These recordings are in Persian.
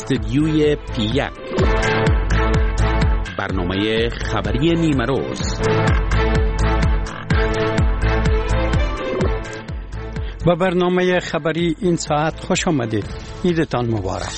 استدیوی پی1 برنامه خبری نیمه روز. با برنامه خبری این ساعت خوش آمدید. عیدتان مبارک.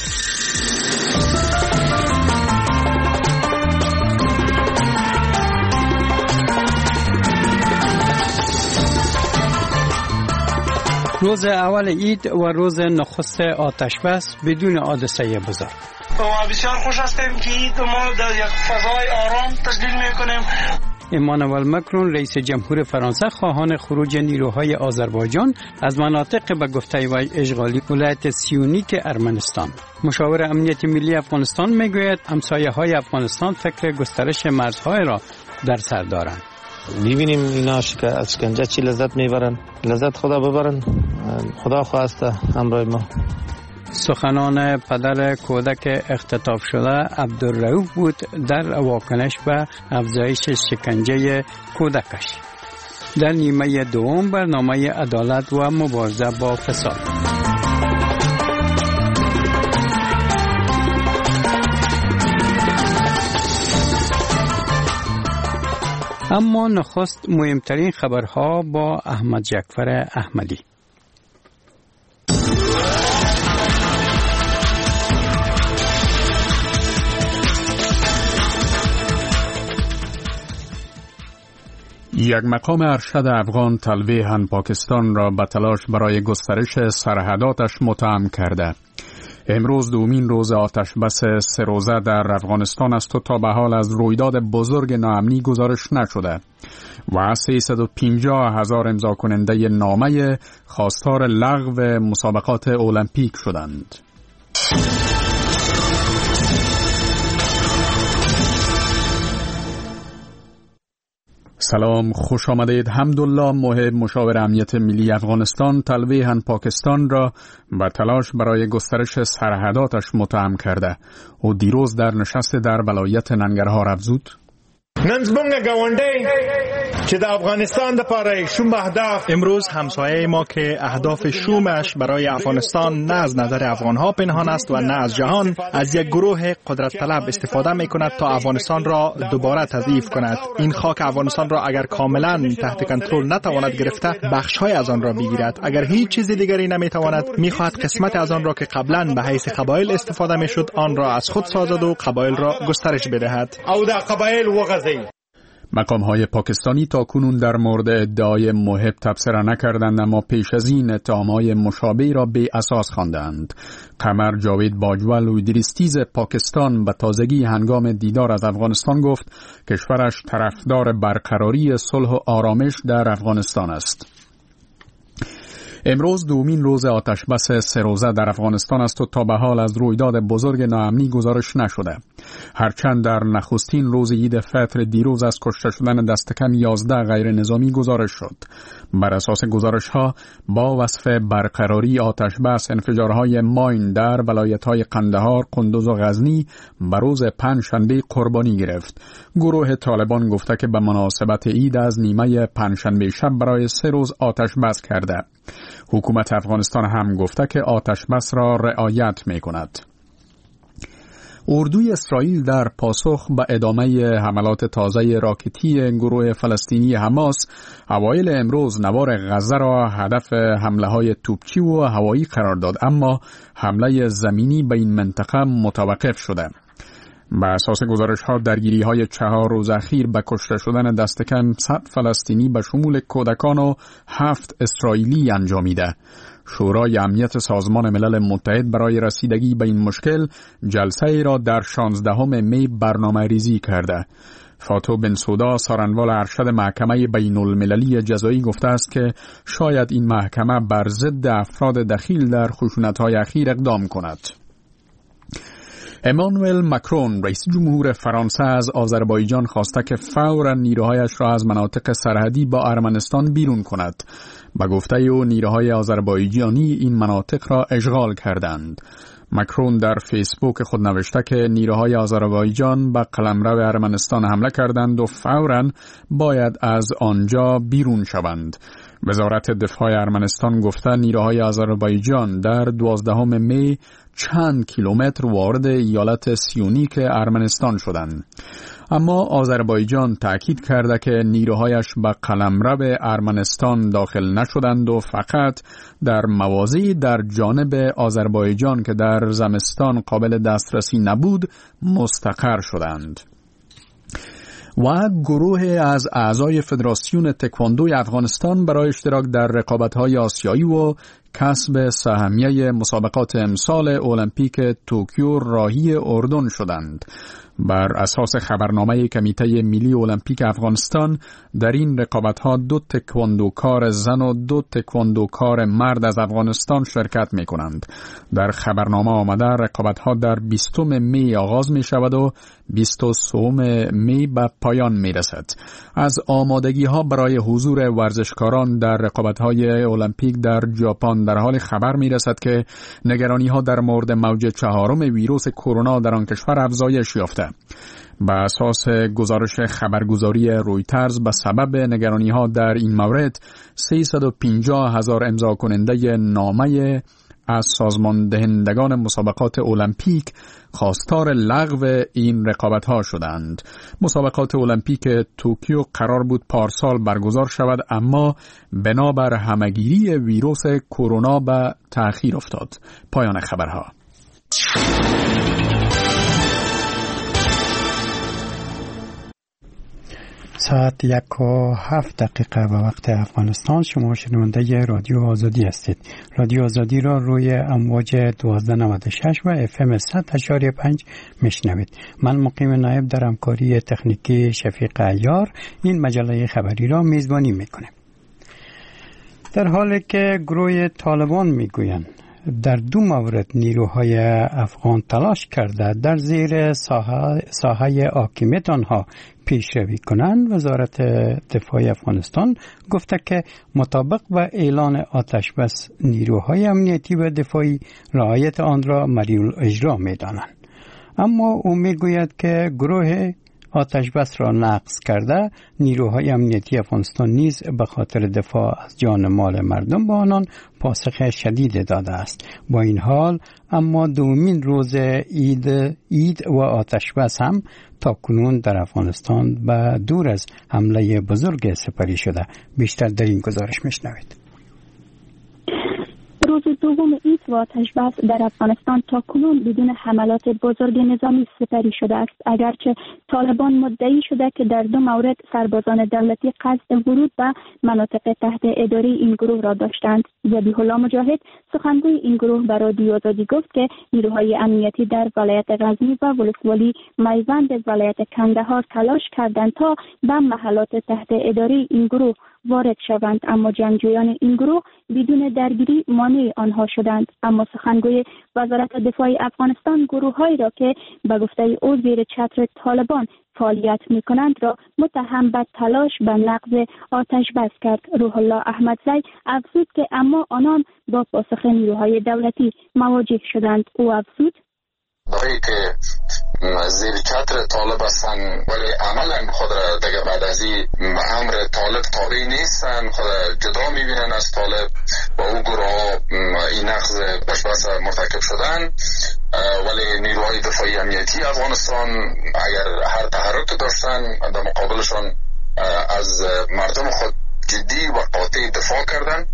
روز اول عید و روز نخست آتشبس بدون حادثه بزرگ. و بسیار خوش هستیم که عید ما در یک فضای آرام تجلیل میکنیم. امانوئل مکرون رئیس جمهور فرانسه خواهان خروج نیروهای آذربایجان از مناطق به گفته وی اشغالی ولایت سیونیک ارمنستان. مشاور امنیت ملی افغانستان میگوید همسایه‌های افغانستان فکر گسترش مرزهای را در سر دارند. می‌بینیم اینا از شکنجه چی لذت میبرن. لذت خدا ببرن. خدا خواسته همراه ما. سخنان پدر کودک اختطاف شده عبدالرؤوف بود در واکنش به افزایش شکنجه کودکش. در نیمه دوم برنامه عدالت و مبارزه با فساد. اما نخست مهمترین خبرها با احمد جعفر احمدی. یک مقام ارشد افغان تلویحاً پاکستان را به تلاش برای گسترش سرحداتش متهم کرده. امروز دومین روز آتشبس 3 روزه در افغانستان است و تا به حال از رویداد بزرگ ناامنی گزارش نشده و 350,000 امضا کننده نامه خواستار لغو مسابقات المپیک شدند. سلام، خوش آمدید. حمدالله محب مشاور امنیت ملی افغانستان تلویحاً پاکستان را به تلاش برای گسترش سرحداتش متهم کرده. او دیروز در نشست در ولایت ننګرهار افزود: نن زمونږ ګاونډی چې د افغانستان لپاره شوم اهداف، امروز همسایه ما که اهداف شومش برای افغانستان نه از نظر افغانها پنهان است و نه از جهان، از یک گروه قدرت طلب استفاده می کند تا افغانستان را دوباره تضعیف کند. این خاک افغانستان را اگر کاملا تحت کنترل نتواند گرفته، بخش‌های از آن را بگیرد. اگر هیچ چیز دیگری نمیتواند، میخواهد قسمت از آن را که قبلا به حیث قبایل استفاده میشد آن را از خود سازد و قبایل را گسترش بدهد. او دا قبایل وغځوي. مقام‌های پاکستانی تا کنون در مورد ادعای محب تبصره نکردند، اما پیش از این اتهام‌های مشابه را بی اساس خواندند. قمر جاوید باجوال ویدریستیز پاکستان به تازگی هنگام دیدار از افغانستان گفت کشورش طرفدار برقراری صلح و آرامش در افغانستان است. امروز دومین روز آتشبس 3 روزه در افغانستان است و تا به حال از رویداد بزرگ ناامنی گزارش نشده. هرچند در نخستین روز عید فطر دیروز از کشته شدن دست کم 11 غیر نظامی گزارش شد. بر اساس گزارش ها با وصف برقراری آتشبس، انفجارهای ماین در ولایت‌های قندهار، قندوز و غزنی به روز پنجشنبه قربانی گرفت. گروه طالبان گفته که به مناسبت عید از نیمه پنجشنبه شب برای 3 روز آتشبس کرده. حکومت افغانستان هم گفته که آتشبس را رعایت می کند. اردوی اسرائیل در پاسخ به ادامه حملات تازه راکتی گروه فلسطینی حماس اوایل امروز نوار غزه را هدف حمله‌های توپچی و هوایی قرار داد، اما حمله زمینی به این منطقه متوقف شده. به اساس گزارش‌ها درگیری‌های 4 روز اخیر به کشته شدن دست کم 100 فلسطینی به شمول کودکان و 7 اسرائیلی انجامیده. شورای امنیت سازمان ملل متحد برای رسیدگی به این مشکل جلسه ای را در 16 می برنامه ریزی کرده. فاتو بن سودا سارنوال ارشد محکمه بین المللی جزایی گفته است که شاید این محکمه بر ضد افراد دخیل در خشونت‌های اخیر اقدام کند. امانوئل مکرون رئیس جمهور فرانسه از آذربایجان خواسته که فوراً نیروهایش را از مناطق سرحدی با ارمنستان بیرون کند. به گفته او نیروهای آذربایجانی این مناطق را اشغال کردند. مکرون در فیسبوک خود نوشته که نیروهای آذربایجان به قلمرو ارمنستان حمله کردند و فوراً باید از آنجا بیرون شوند. وزارت دفاع ارمنستان گفته نیروهای آذربایجان در 12 می چند کیلومتر وارد ایالت سیونیک ارمنستان شدند. اما آذربایجان تأکید کرده که نیروهایش به قلمرو ارمنستان داخل نشدند و فقط در مواضعی در جانب آذربایجان که در زمستان قابل دسترسی نبود مستقر شدند. و گروه از اعضای فدراسیون تکواندوی افغانستان برای اشتراک در رقابت‌های آسیایی و کسب سهمیه مسابقات امسال المپیک توکیو راهی اردن شدند. بر اساس خبرنامه کمیته ملی المپیک افغانستان در این رقابت‌ها 2 تکواندوکار زن و 2 تکواندوکار مرد از افغانستان شرکت می‌کنند. در خبرنامه آمده رقابت‌ها در 20 می آغاز می‌شود و 23 می به پایان می‌رسد. از آمادگی‌ها برای حضور ورزشکاران در رقابت‌های المپیک در ژاپن در حال خبر می‌رسد که نگرانی‌ها در مورد موج 4 ویروس کرونا در آن کشور افزایش یافته. به اساس گزارش خبرگزاری رویترز به سبب نگرانی‌ها در این مورد 350,000 امضا کننده نامه از سازمان دهندگان مسابقات المپیک خواستار لغو این رقابت‌ها شدند. مسابقات المپیک توکیو قرار بود پارسال برگزار شود اما بنابر همه‌گیری ویروس کرونا به تأخیر افتاد. پایان خبرها. ساعت 1:07 به وقت افغانستان. شما شنونده رادیو آزادی هستید. رادیو آزادی را روی امواج 1296 و FM 100.5 میشنوید. من مقیم نایب در همکاری تکنیکی شفیق عیار این مجله خبری را میزبانی میکنم. در حالی که گروه طالبان میگویند در 2 مورد نیروهای افغان تلاش کرده در زیر ساحه حاکمیت آنها پیشروی کنند، وزارت دفاع افغانستان گفته که مطابق با اعلان آتش بس نیروهای امنیتی و دفاعی رعایت آن را مریل اجرا می‌دانند. اما او میگوید که گروه آتش بس را نقض کرده نیروهای امنیتی افغانستان نیز به خاطر دفاع از جان مال مردم به آنان پاسخ شدید داده است. با این حال اما دومین روز عید و آتش بس هم تا کنون در افغانستان به دور از حمله بزرگ سپری شده. بیشتر در این گزارش میشنوید. روز دوم عید و آتش بس در افغانستان تا کنون بدون حملات بزرگ نظامی سپری شده است، اگرچه طالبان مدعی شده که در 2 مورد سربازان دولتی قصد ورود به مناطق تحت اداره این گروه را داشتند. ذبیح الله مجاهد سخنگوی این گروه به رادیو آزادی گفت که نیروهای امنیتی در ولایت غزنی و ولسوالی میوند ولایت کندهار تلاش کردند تا به محلات تحت اداره این گروه وارد شوند، اما جنگجویان این گروه بدون درگیری مانع آنها شدند. اما سخنگوی وزارت دفاع افغانستان گروه‌هایی را که به گفته او زیر چتر طالبان فعالیت می‌کنند را متهم به تلاش به نقض آتش بس کرد. روح الله احمدزی افزود که اما آنان با پاسخ نیروهای دولتی مواجه شدند. او افزود برای که زیر چتر طالب هستن ولی عملا خود را دیگه بعد از این امر طالب تابع نیستن، خود جدا میبینن از طالب و او گروه این نقض بس مرتکب شدن. ولی نیروهای دفاعی امنیتی افغانستان اگر هر تحرک داشتن در مقابلشان از مردم خود جدی و قاطع دفاع کردن.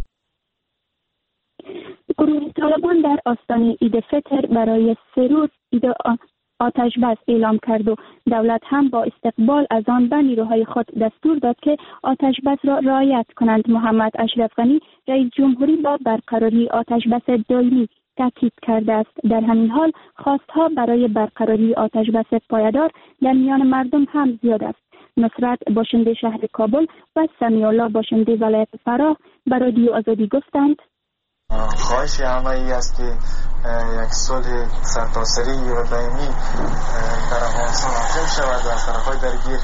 گروه طالبان در آستانه عید فطر برای 3 روز عید آتش بس اعلام کرد و دولت هم با استقبال از آن به نیروهای خود دستور داد که آتش بس را رعایت کنند. محمد اشرف غنی رئیس جمهوری با برقراری آتش بس دائمی تاکید کرده است. در همین حال خواستها برای برقراری آتش بس پایدار در میان مردم هم زیاد است. نصرت باشنده شهر کابل و سمیع الله باشنده ولایت فراه به رادیو آزادی گفتند خواهش همه ای است که یک صلح سرتاسری و دائمی در افغانستان حاکم شود و از طرفهای درگیر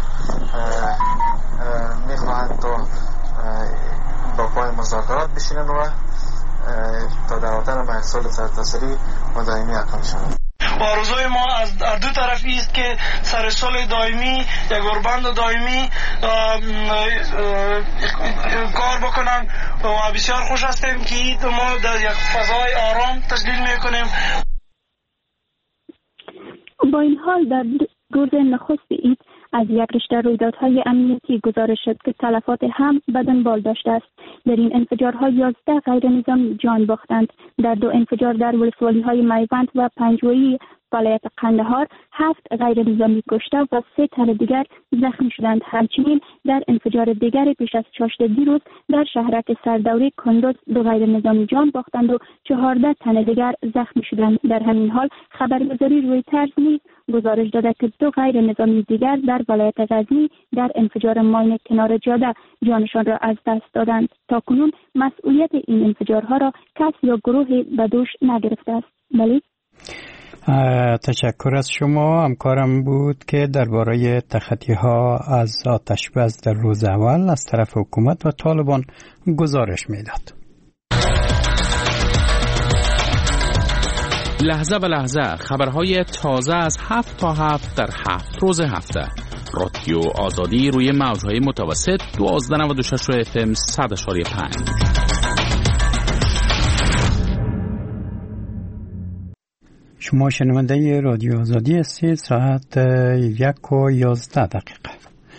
میخواهند تا با پای مذاکرات بشینند و تا در آتن به یک صلح سرتاسری و دائمی حاکم شود. آرزوی ما از دو طرفی است که سر صلح دائمی یک اوربند دائمی کار بکنن و بسیار خوش هستیم که ما در یک فضای آرام تجلیل میکنیم. با این حال در روز نخست عید از یک رشته رویدادهای امنیتی گزارش شد که تلفات هم به دنبال داشته است. در این انفجارها 11 غیر نظامی جان باختند. در 2 انفجار در ولسوالی‌های میوند و پنجوایی ولایت قندهار 7 غیر نظامی کشته و 3 تن دیگر زخمی شدند. همچنین در انفجار دیگر پیش از چاشت دیروز در شهرک سردوری کندوز 2 غیر نظامی جان باختند و 14 تن دیگر زخمی شدند. در همین حال خبرگزاری رویترز نیز گزارش داده که 2 غیر نظامی دیگر در ولایت غزنی در انفجار ماین کنار جاده جانشان را از دست دادند. تاکنون مسئولیت این انفجارها را کس یا گروهی به دوش نگرفته است. بله. تشکر از شما. همکارم بود که درباره تخطی‌ها از آتش‌بس در روز اول از طرف حکومت و طالبان گزارش میداد. لحظه به لحظه خبرهای تازه از 7 تا 7 در 7 روز هفته. رادیو آزادی روی موج‌های متوسط 1296 FM 100.5. شما شنونده رادیو آزادی هستید. ساعت 1:11.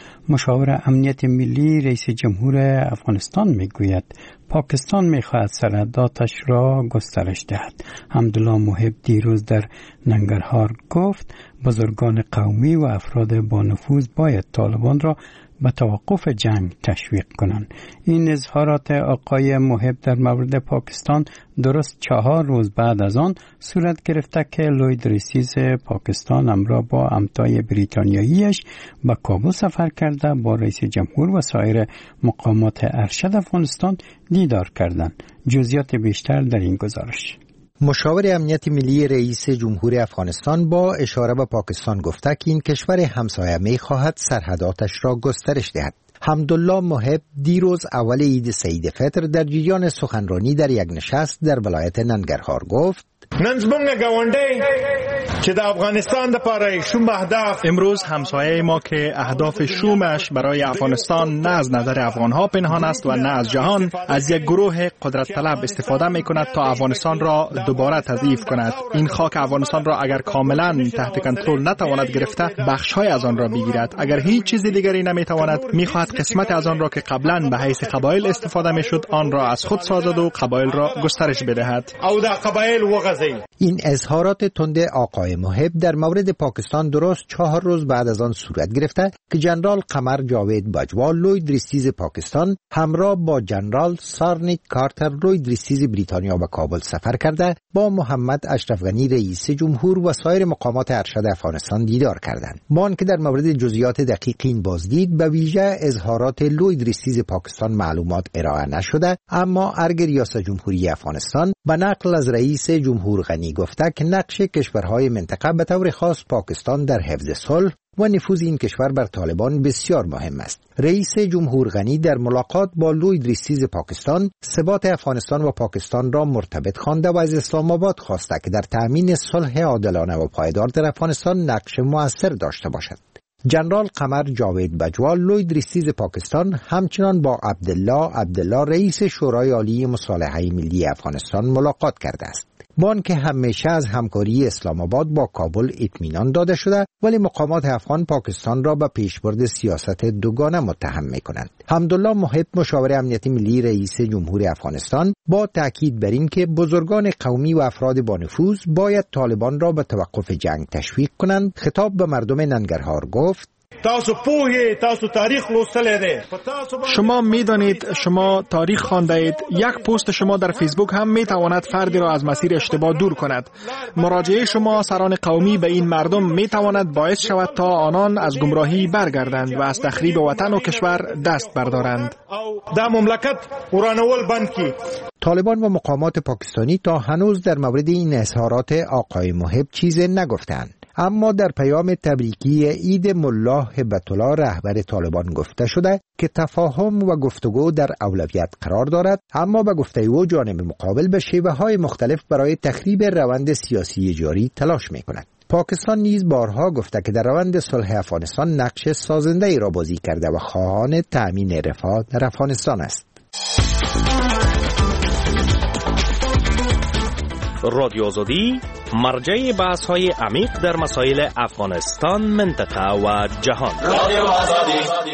مشاور امنیت ملی رئیس جمهور افغانستان میگوید پاکستان میخواهد سرحداتش را گسترش دهد. حمدالله محب دیروز در ننگرهار گفت بزرگان قومی و افراد با نفوذ باید طالبان را به توقف جنگ تشویق کنند. این اظهارات آقای محب در مورد پاکستان درست 4 روز بعد از آن صورت گرفته که لوید رئیس پاکستان همراه با همتای بریتانیاییش به کابل سفر کرده با رئیس جمهور و سایر مقامات ارشد افغانستان دیدار کردند. جزئیات بیشتر در این گزارش. مشاور امنیت ملی رئیس جمهور افغانستان با اشاره به پاکستان گفته که این کشور همسایه می‌خواهد سرحداتش را گسترش دهد. حمدالله محب دیروز اول عید سعید فطر در جریان سخنرانی در یک نشست در ولایت ننگرهار گفت نن زمونږ ګاونډی چې د افغانستان لپاره شوم اهداف امروز همسایه ما که اهداف شومش برای افغانستان نه از نظر افغانها پنهان است و نه از جهان از یک گروه قدرت طلب استفاده می کند تا افغانستان را دوباره تضعیف کند. این خاک افغانستان را اگر کاملا تحت کنترل نتواند گرفته بخش‌های از آن را بگیرد. اگر هیچ چیز دیگری نمیتواند میخواهد قسمت از آن را که قبلا به حیث قبایل استفاده میشد آن را از خود سازد و قبایل را گسترش بدهد. او دا قبایل وغزي. این اظهارات تند آقای محب در مورد پاکستان درست 4 روز بعد از آن صورت گرفته که جنرال قمر جاوید باجوا لوید رئیس پاکستان همراه با جنرال سارنیک کارتر لوید رئیس بریتانیا به کابل سفر کرده با محمد اشرف غنی رئیس جمهور و سایر مقامات ارشد افغانستان دیدار کردند. با آنکه در مورد جزئیات دقیق این بازدید به ویژه اظهارات لوید رئیس پاکستان معلومات ارائه نشده، اما ارگ ریاست جمهوری افغانستان به نقل از رئیس جمهور غنی گفته که نقش کشورهای منطقه به طور خاص پاکستان در حفظ صلح و نفوذ این کشور بر طالبان بسیار مهم است. رئیس جمهور غنی در ملاقات با لوید رئیس پاکستان ثبات افغانستان و پاکستان را مرتبط خوانده و از اسلام آباد خواسته که در تأمین صلح عادلانه و پایدار در افغانستان نقش مؤثر داشته باشد. جنرال قمر جاوید باجوا لوید رئیس پاکستان همچنان با عبدالله رئیس شورای عالی مصالحه ملی افغانستان ملاقات کرده است. با آنکه همیشه از همکاری اسلام آباد با کابل اطمینان داده شده، ولی مقامات افغان پاکستان را به پیشبرد سیاست دوگانه متهم می‌کنند. حمدالله محب مشاور امنیت ملی رئیس جمهور افغانستان با تاکید بر این که بزرگان قومی و افراد با نفوذ باید طالبان را به توقف جنگ تشویق کنند، خطاب به مردم ننگرهار گفت تاسو تاریخ لوستلی دی. شما میدانید، شما تاریخ خوانده اید. یک پست شما در فیسبوک هم میتواند فردی را از مسیر اشتباه دور کند. مراجعه شما سران قومی به این مردم میتواند باعث شود تا آنان از گمراهی برگردند و از تخریب وطن و کشور دست بردارند. دا مملکت ورانول بند کی. طالبان و مقامات پاکستانی تا هنوز در مورد این اظهارات آقای محب چیزی نگفتند. اما در پیام تبریکی عید ملا هبت الله رهبر طالبان گفته شده که تفاهم و گفتگو در اولویت قرار دارد، اما به گفته او جانب مقابل به شیوه‌های مختلف برای تخریب روند سیاسی جاری تلاش می‌کند. پاکستان نیز بارها گفته که در روند صلح افغانستان نقش سازنده‌ای را بازی کرده و خواهان تأمین رفاه در افغانستان است. رادیو آزادی مرجع بحث‌های عمیق در مسائل افغانستان، منطقه و جهان. رادیو آزادی.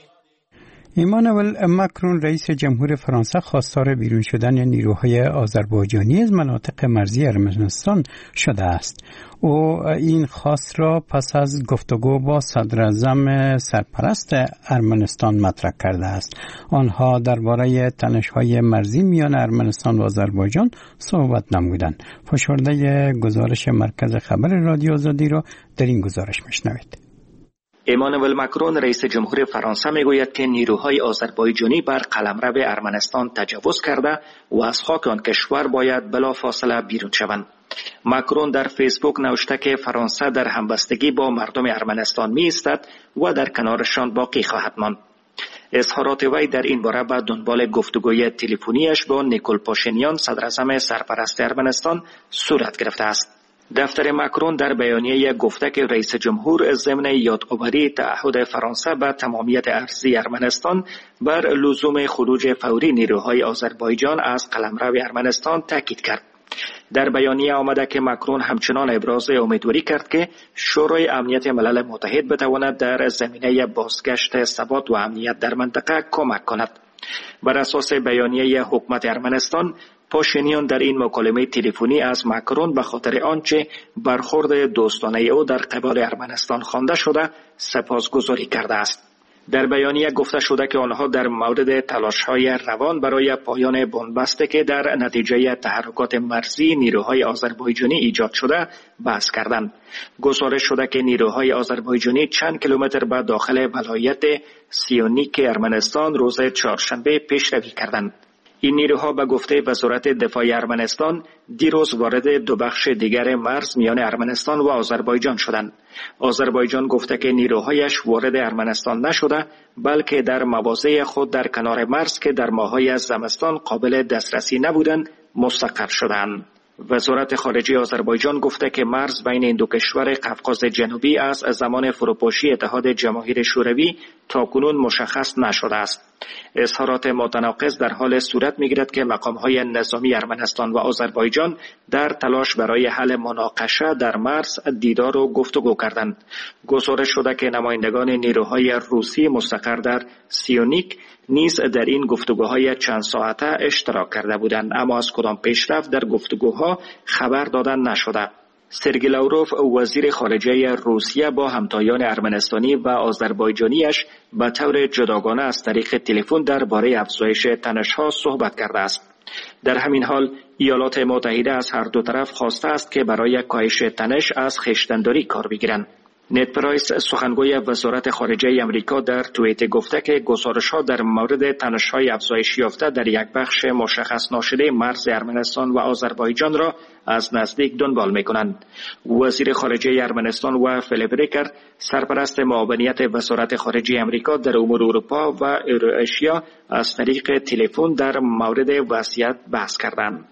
ایمانوئل مکرون رئیس جمهور فرانسه خواستار بیرون شدن نیروهای آذربایجانی از مناطق مرزی ارمنستان شده است. او این خواست را پس از گفتگو با صدراعظم سرپرست ارمنستان مطرح کرده است. آنها درباره تنش‌های مرزی میان ارمنستان و آذربایجان صحبت نمودند. فشرده گزارش مرکز خبر رادیو آزادی را در این گزارش میشنوید. ایمانوئل مکرون رئیس جمهور فرانسه میگوید که نیروهای آذربایجانی بر قلمرو ارمنستان تجاوز کرده و از خاک آن کشور باید بلافاصله بیرون شوند. مکرون در فیسبوک نوشته که فرانسه در همبستگی با مردم ارمنستان می ایستد و در کنارشان باقی خواهد ماند. اظهارات وی در این باره به دنبال گفتگوی تلفنیش با نیکول پاشینیان صدراعظم سرپرست ارمنستان صورت گرفته است. دفتر مکرون در بیانیه گفته که رئیس جمهور ضمن یادآوری تعهد فرانسه به تمامیت ارضی ارمنستان بر لزوم خروج فوری نیروهای آذربایجان از قلمرو ارمنستان تاکید کرد. در بیانیه آمده که مکرون همچنان ابراز امیدواری کرد که شورای امنیت ملل متحد بتواند در زمینه بازگشت ثبات و امنیت در منطقه کمک کند. بر اساس بیانیه حکومت ارمنستان، پاشینیان در این مکالمه تلفنی از مکرون به خاطر آنچه برخورد دوستانه او در قبال ارمنستان خوانده شده سپاسگزاری کرده است. در بیانیه گفته شده که آنها در مورد تلاش‌های روان برای پایان بنبستی که در نتیجه تحرکات مرزی نیروهای آذربایجانی ایجاد شده بحث کردند. گزارش شده که نیروهای آذربایجانی چند کیلومتر به داخل ولایت سیونیک ارمنستان روز چهارشنبه پیشروی کردند. این نیروها به گفته وزارت دفاع ارمنستان دیروز وارد دو بخش دیگر مرز میان ارمنستان و آذربایجان شدند. آذربایجان گفته که نیروهایش وارد ارمنستان نشده، بلکه در مواضع خود در کنار مرز که در ماه‌های زمستان قابل دسترسی نبودند مستقر شدند. وزارت خارجه آذربایجان گفته که مرز بین این دو کشور قفقاز جنوبی از زمان فروپاشی اتحاد جماهیر شوروی تاکنون مشخص نشده است. اظهارات متناقض در حال صورت می‌گیرد که مقام‌های نظامی ارمنستان و آذربایجان در تلاش برای حل مناقشه در مرز دیدار و گفتگو کردند. گزارش شده که نمایندگان نیروهای روسی مستقر در سیونیک نیز در این گفتگوهای چند ساعته اشتراک کرده بودند، اما از کدام پیشرفت در گفتگوها خبر دادن نشده. سرگئی لاوروف وزیر خارجه روسیه با همتایان ارمنستانی و آذربایجانیش به طور جداگانه از طریق تلفن درباره افزایش تنش‌ها صحبت کرده است. در همین حال ایالات متحده از هر دو طرف خواسته است که برای کاهش تنش از خویشتن‌داری کار بگیرند. نت پرایس سخنگوی وزارت خارجه امریکا در توییت گفته که گزارش‌ها در مورد تنش‌های افزایش یافته در یک بخش مشخص ناشده مرز ارمنستان و آذربایجان را از نزدیک دنبال می‌کنند. وزیر خارجه ارمنستان و فیلیپ ریکر سرپرست معاونیت وزارت خارجه امریکا در امور اروپا و ایوراسیا از طریق تلفن در مورد وضعیت بحث کردند.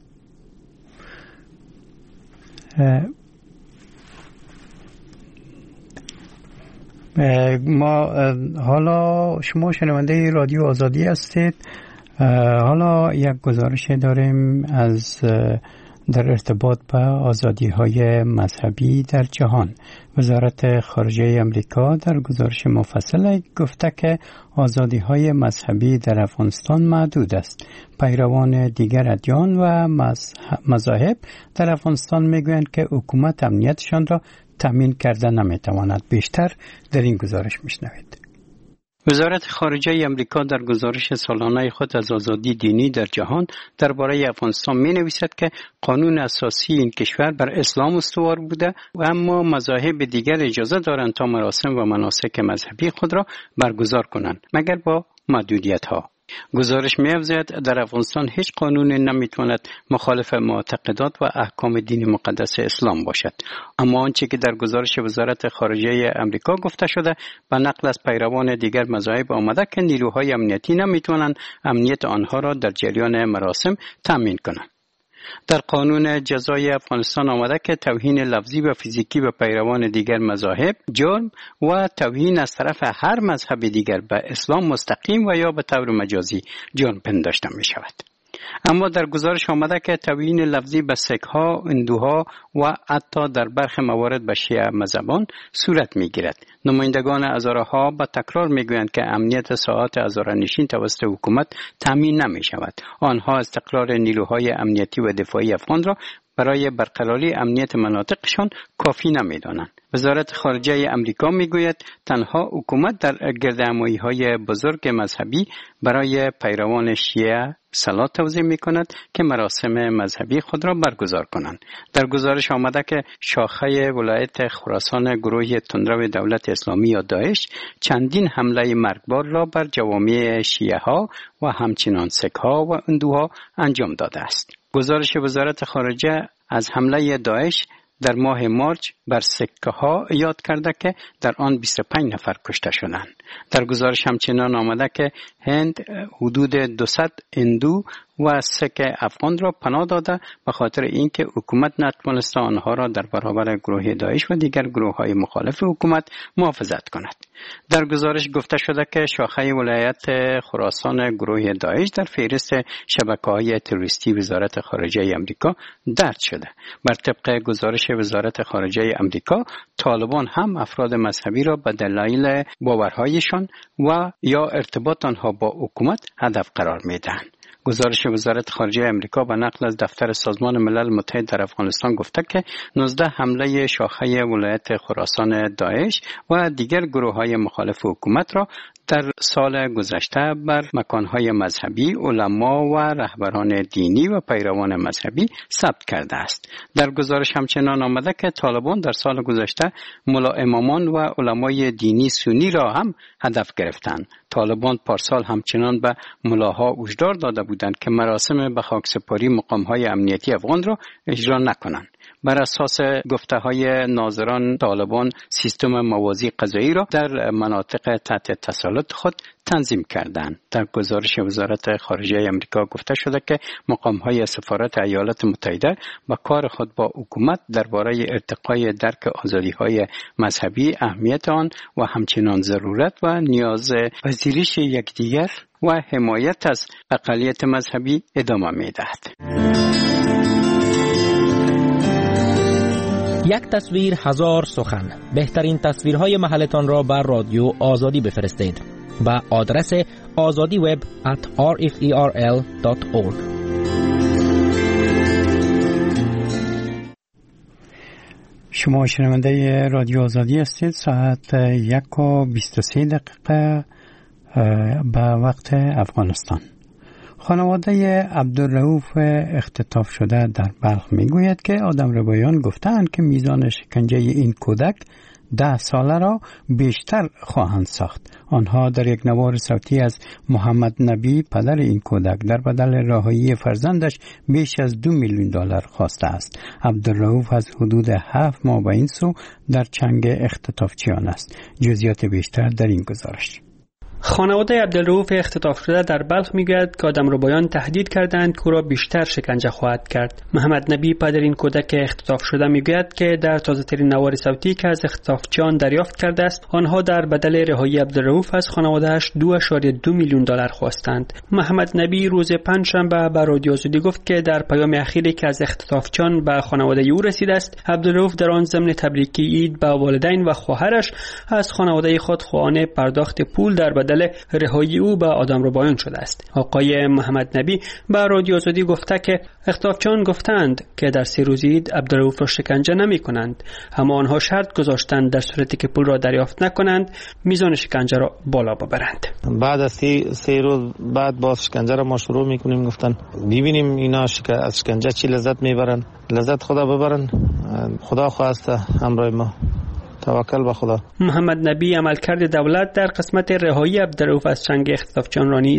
ما حالا شما شنونده رادیو آزادی هستید. حالا یک گزارش داریم از در ارتباط به آزادی‌های مذهبی در جهان. وزارت خارجه امریکا در گزارش مفصل گفته که آزادی‌های مذهبی در افغانستان محدود است. پیروان دیگر ادیان و مذاهب در افغانستان میگویند که حکومت امنیتشان را تامین کرده نمیتواند. بیشتر در این گزارش میشنوید. وزارت خارجه امریکا در گزارش سالانه خود از آزادی دینی در جهان درباره افغانستان می نویسد که قانون اساسی این کشور بر اسلام استوار بوده و اما مذاهب دیگر اجازه دارند تا مراسم و مناسک مذهبی خود را برگزار کنند مگر با محدودیت ها. گزارش می‌افزاید در افغانستان هیچ قانونی نمیتواند مخالف معتقدات و احکام دین مقدس اسلام باشد. اما آنچه که در گزارش وزارت خارجه آمریکا گفته شده به نقل از پیروان دیگر مذاهب آمده که نیروهای امنیتی نمیتوانند امنیت آنها را در جریان مراسم تامین کنند. در قانون جزای افغانستان آمده که توهین لفظی و فیزیکی به پیروان دیگر مذاهب جرم و توهین از طرف هر مذهب دیگر به اسلام مستقیم و یا به طور مجازی جرم پنداشته می شود. اما در گزارش آمده که توهین لفظی به سیک‌ها، هندوها و حتی در برخی موارد به شیعه مذهبان صورت می‌گیرد. نمایندگان هزاره‌ها به تکرار می‌گویند که امنیت ساعات هزاره‌نشین توسط حکومت تامین نمی‌شود. آنها استقرار نیروهای امنیتی و دفاعی افغان را برای برقراری امنیت مناطقشان کافی نمی‌دانند. وزارت خارجه امریکا میگوید تنها حکومت در گردهمایی‌های بزرگ مذهبی برای پیروان شیعه صلات توزیع می‌کند که مراسم مذهبی خود را برگزار کنند. در گزارش آمده که شاخه ولایت خراسان گروه تندرو دولت اسلامی یا داعش چندین حمله مرگبار را بر جوامع شیعه‌ها و همچنین سیک‌ها و هندوها انجام داده است. گزارش وزارت خارجه از حمله داعش در ماه مارچ بر سکه ها یاد کرده که در آن 25 نفر کشته شدند. در گزارش همچنان آمده که هند حدود 200 هندو و سک افغان را پناه داده به خاطر اینکه حکومت نتوانسته آنها را در برابر گروه داعش و دیگر گروه‌های مخالف حکومت محافظت کند. در گزارش گفته شده که شاخه ولایت خراسان گروه داعش در فهرست شبکه‌های تروریستی وزارت خارجه آمریکا درج شده. بر طبق گزارش وزارت خارجه آمریکا، طالبان هم افراد مذهبی را به دلایل باورهایشان و یا ارتباط آنها با حکومت هدف قرار می‌دهند. گزارش وزارت خارجه امریکا به نقل از دفتر سازمان ملل متحد در افغانستان گفته که 19 حمله شاخه ولایت خراسان داعش و دیگر گروه‌های مخالف حکومت را در سال گذشته بر مکانهای مذهبی، علما و رهبران دینی و پیروان مذهبی ثبت کرده است. در گزارش همچنان آمده که طالبان در سال گذشته ملا امامان و علمای دینی سنی را هم هدف گرفتند. طالبان پارسال همچنان به ملاها هشدار داده بودند که مراسم به خاکسپاری مقام‌های امنیتی افغان را اجرا نکنند. بر اساس گفته‌های ناظران طالبان سیستم موازی قضایی را در مناطق تحت تسلط خود تنظیم کردند. در گزارش وزارت خارجه آمریکا گفته شده که مقام‌های سفارت ایالات متحده با کار خود با حکومت درباره ارتقای درک آزادی‌های مذهبی، اهمیت آن و همچنین ضرورت و نیاز پذیرش یکدیگر و حمایت از اقلیت مذهبی ادامه می‌دهد. یک تصویر هزار سخن. بهترین تصویرهای محلتان را بر رادیو آزادی بفرستید به آدرس azadiweb@rferl.org. شما شنونده رادیو آزادی هستید. ساعت 1:23 به وقت افغانستان. خانواده عبدالرؤوف اختطاف شده در بلخ میگوید که آدمربایان گفتند که میزان شکنجه این کودک 10 ساله را بیشتر خواهند ساخت. آنها در یک نوار صوتی از محمد نبی پدر این کودک در بدل رهایی فرزندش بیش از $2 میلیون خواسته است. عبدالرؤوف از حدود 7 ماه به این سو در چنگ اختطافچیان است. جزئیات بیشتر در این گزارش. خانواده عبدالرؤوف اختطاف شده در بلخ میگوید که آدمربایان تهدید کردند که او را بیشتر شکنجه خواهد کرد. محمد نبی پدر این کودک اختطاف شده میگوید که در تازه ترین نوار صوتی که از اختطافچیان دریافت کرده است، آنها در بدل رهایی عبدالرؤوف از خانواده‌اش $2.2 میلیون خواستند. محمد نبی روز پنجشنبه به رادیو آزادی گفت که در پیام اخیری که از اختطافچیان به خانواده او رسیده است، عبدالرؤوف در آن ضمن تبریکی عید به والدین و خواهرش از خانواده خود خواهان پرداخت پول در بدل رهایی او به آدمربایان شده است. آقای محمد نبی به رادیو آزادی گفته که اختطافچیان گفتند که در 3 روز عید عبدالرؤوف را شکنجه نمی کنند، اما آنها شرط گذاشتند در صورتی که پول را دریافت نکنند میزان شکنجه را بالا ببرند. بعد از 3 روز بعد باز شکنجه را ما شروع میکنیم. گفتن ببینیم اینا از شکنجه چی لذت میبرن. لذت خدا ببرن. خدا خواسته همراه ما. توکل به خدا. محمد نبی عملکرد دولت در قسمت رهایی عبدالرؤوف از چنگ اختطافچیان را نیز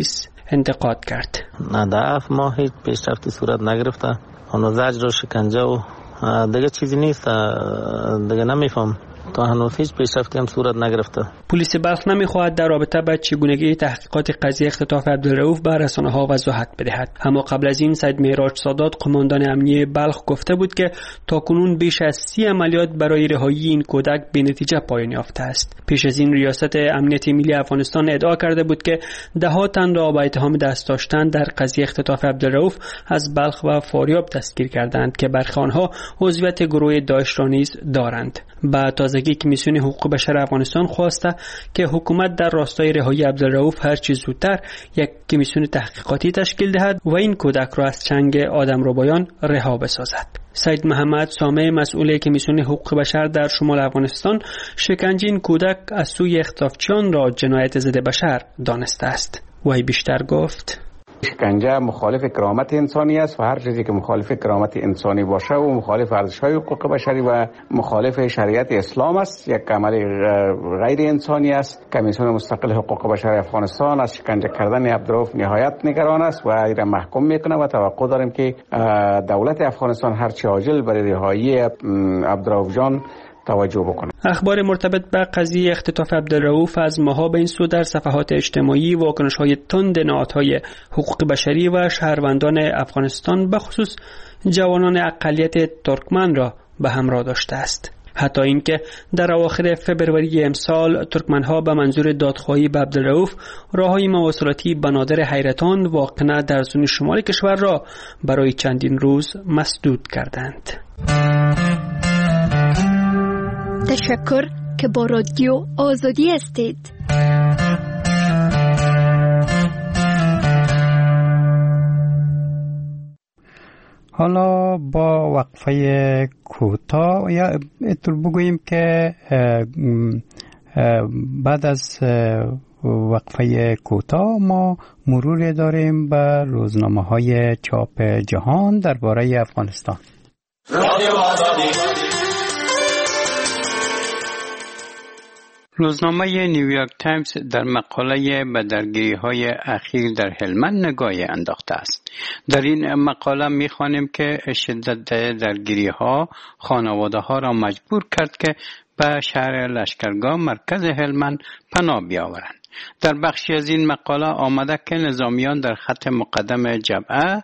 انتقاد کرد. نه در 7 ماه هیچ پیشرفتی صورت نگرفته. اون زجر و شکنجه و دیگه چیزی نیست. دیگه نمیفهم. تا هنوز هیچ پیشرفتی هم صورت نگرفته. پلیس بلخ نمیخواهد در رابطه با چگونگی تحقیقات قضیه اختطاف عبدالرؤوف به رسانه‌ها وضاحت بدهد. اما قبل از این سید معراج سادات قماندان امنیه بلخ گفته بود که تاکنون بیش از 30 عملیات برای رهایی این کودک به نتیجه پایان یافته است. پیش از این ریاست امنیت ملی افغانستان ادعا کرده بود که ده‌ها تن را با اتهام دست داشتن در قضیه اختطاف عبدالرؤوف از بلخ و فاریاب دستگیر کردند که برخی آنها عضویت گروه داعش را نیز دارند. با تازگی کمیسیون حقوق بشر افغانستان خواسته که حکومت در راستای رهایی عبدالرؤوف هر چه زودتر یک کمیسیون تحقیقاتی تشکیل دهد و این کودک را از چنگ آدمربایان رها بسازد. سید محمد سامع مسئول کمیسیون حقوق بشر در شمال افغانستان شکنجه این کودک از سوی اختطافچیان را جنایت ضد بشر دانسته است. وی بیشتر گفت: شکنجه مخالف کرامت انسانی است و هر چیزی که مخالف کرامت انسانی باشه و مخالف ارزش‌های حقوق بشری و مخالف شریعت اسلام است، یک عمل غیر انسانی است. کمیسیون مستقل حقوق بشر افغانستان از شکنجه کردن عبدالرؤوف نهایت نگران است و این را محکوم میکنه و توقع داریم که دولت افغانستان هر چه عاجل برای رهایی عبدالرؤوف جان توجه بکنه. اخبار مرتبط با قضیه اختطاف عبدالرؤوف از ماها به این سو در صفحات اجتماعی واکنش‌های تند نهادهای حقوق بشری و شهروندان افغانستان به خصوص جوانان اقلیت ترکمن را به همراه داشته است. حتی اینکه در اواخر فبروری امسال ترکمنها به منظور دادخواهی به عبدالرؤوف راههای مواصلاتی بنادر حیرتان واقع در زون شمال کشور را برای چندین روز مسدود کردند. تشکر که با رادیو آزادی هستید. حالا با وقفه کوتاه یا اتر بگوییم که بعد از وقفه کوتاه ما مرور داریم به روزنامه‌های چاپ جهان درباره افغانستان. رادیو آزادی. روزنامه نیویورک تایمز در مقاله به درگیری‌های اخیر در هلمند نگاهی انداخته است. در این مقاله می‌خوانیم که شدت درگیری‌ها خانواده‌ها را مجبور کرد که به شهر لشکرگاه مرکز هلمند پناه بیاورند. در بخشی از این مقاله آمده که نظامیان در خط مقدم جبهه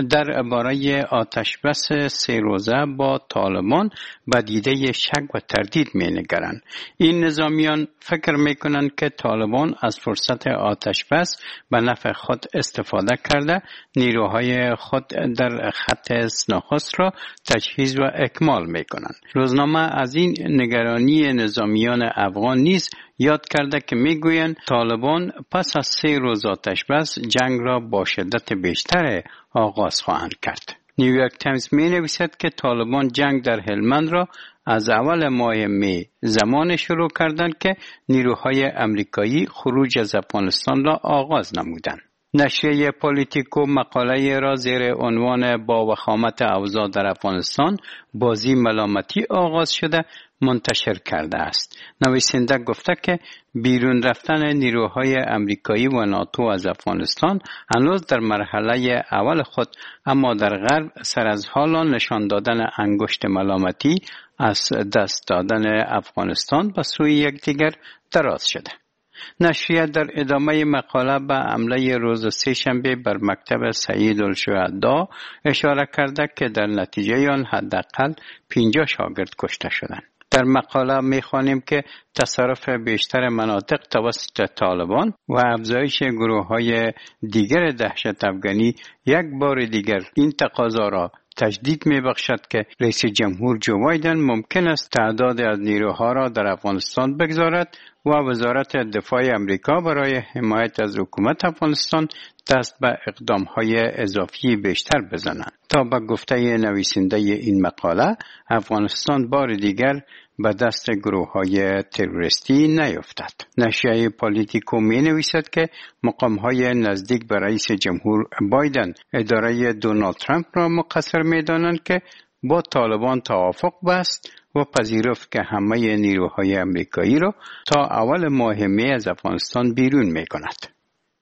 درباره آتشبس 3 روزه با طالبان به دیده شک و تردید می‌نگرند. این نظامیان فکر می‌کنند که طالبان از فرصت آتشبس به نفع خود استفاده کرده نیروهای خود در خط نخست را تجهیز و اکمال می‌کنند. روزنامه از این نگرانی نظامیان افغان نیز یاد کرده که میگویند طالبان پس از 3 روز آتشبس جنگ را با شدت بیشتر آغاز خواهند کرد. نیویورک تایمز می نویسد که طالبان جنگ در هلمند را از اول ماه می زمان شروع کردند که نیروهای امریکایی خروج از افغانستان را آغاز نمودند. نشریه پولیتیکو مقاله را زیر عنوان با وخامت اوضاع در افغانستان بازی ملامتی آغاز شده منتشر کرده است. نویسنده گفته که بیرون رفتن نیروهای امریکایی و ناتو از افغانستان هنوز در مرحله اول خود، اما در غرب سر از حالا نشان دادن انگشت ملامتی از دست دادن افغانستان به سوی یکدیگر دراز شده. نشریه در ادامه مقاله به حمله روز سه‌شنبه بر مکتب سید الشهدا اشاره کرده که در نتیجه آن حداقل 50 شاگرد کشته شدند. در مقاله می‌خوانیم که تصرف بیشتر مناطق توسط طالبان و افزایش گروه‌های دیگر دهشت افغانی یک بار دیگر این تقاضا را تجدید می‌بخشد که رئیس جمهور جو بایدن ممکن است تعداد از نیروها را در افغانستان بگذارد و وزارت دفاع امریکا برای حمایت از حکومت افغانستان دست به اقدام‌های اضافی بیشتر بزنند. تا به گفته نویسنده این مقاله افغانستان بار دیگر به دست گروه‌های تروریستی نیفتد. نشریه پولیتیکو می‌نویسد که مقام‌های نزدیک به رئیس جمهور بایدن اداره دونالد ترامپ را مقصر می‌دانند که با طالبان توافق بست و پذیرفت که همه نیروهای امریکایی را تا اول ماه می از افغانستان بیرون می‌کند.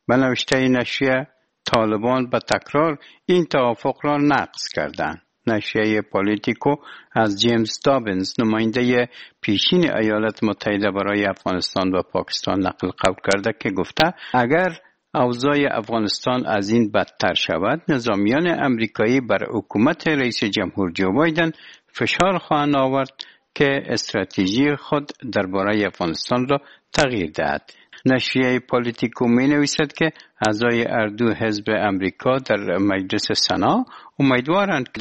به نوشته نشریه طالبان به تکرار این توافق را نقض کردند. نشریه پالیتیکو از جیمز دابینز نماینده پیشین ایالات متحده برای افغانستان و پاکستان نقل قول کرده که گفته اگر اوضاع افغانستان از این بدتر شود، نظامیان امریکایی بر حکومت رئیس جمهور جو بایدن فشار خواهند آورد که استراتژی خود درباره افغانستان را تغییر دهد. نشریه پالیتیکو می نویسد که اعضای اردو حزب امریکا در مجلس سنا امیدوارند که